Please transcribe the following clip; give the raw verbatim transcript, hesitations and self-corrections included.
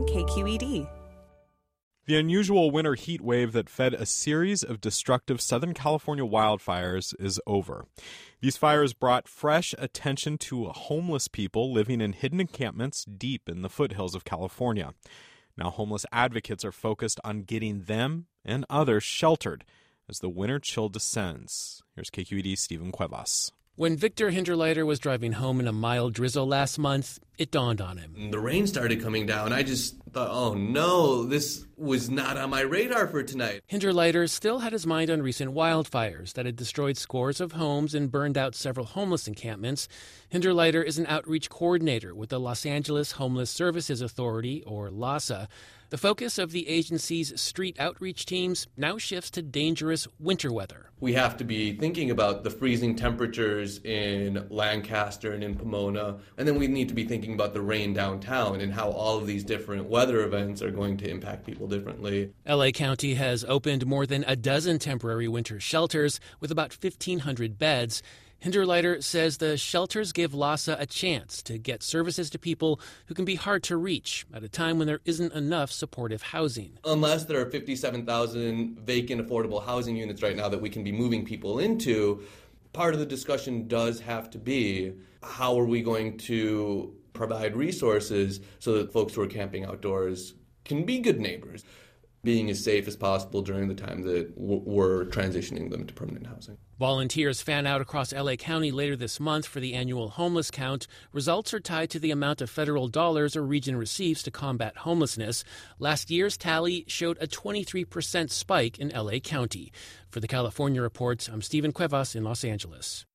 K Q E D. The unusual winter heat wave that fed a series of destructive Southern California wildfires is over. These fires brought fresh attention to homeless people living in hidden encampments deep in the foothills of California. Now, homeless advocates are focused on getting them and others sheltered as the winter chill descends. Here's K Q E D's Stephen Cuevas. When Victor Hinterleiter was driving home in a mild drizzle last month, it dawned on him. The rain started coming down. I just thought, oh no, this was not on my radar for tonight. Hinterleiter still had his mind on recent wildfires that had destroyed scores of homes and burned out several homeless encampments. Hinterleiter is an outreach coordinator with the Los Angeles Homeless Services Authority, or LAHSA. The focus of the agency's street outreach teams now shifts to dangerous winter weather. We have to be thinking about the freezing temperatures in Lancaster and in Pomona, and then we need to be thinking about the rain downtown and how all of these different weather events are going to impact people differently. L A County has opened more than a dozen temporary winter shelters with about fifteen hundred beds. Hinterleiter says the shelters give LAHSA a chance to get services to people who can be hard to reach at a time when there isn't enough supportive housing. Unless there are fifty-seven thousand vacant affordable housing units right now that we can be moving people into, part of the discussion does have to be how are we going to provide resources so that folks who are camping outdoors can be good neighbors, being as safe as possible during the time that we're transitioning them to permanent housing. Volunteers fan out across L A County later this month for the annual homeless count. Results are tied to the amount of federal dollars a region receives to combat homelessness. Last year's tally showed a twenty-three percent spike in L A County. For the California Report, I'm Stephen Cuevas in Los Angeles.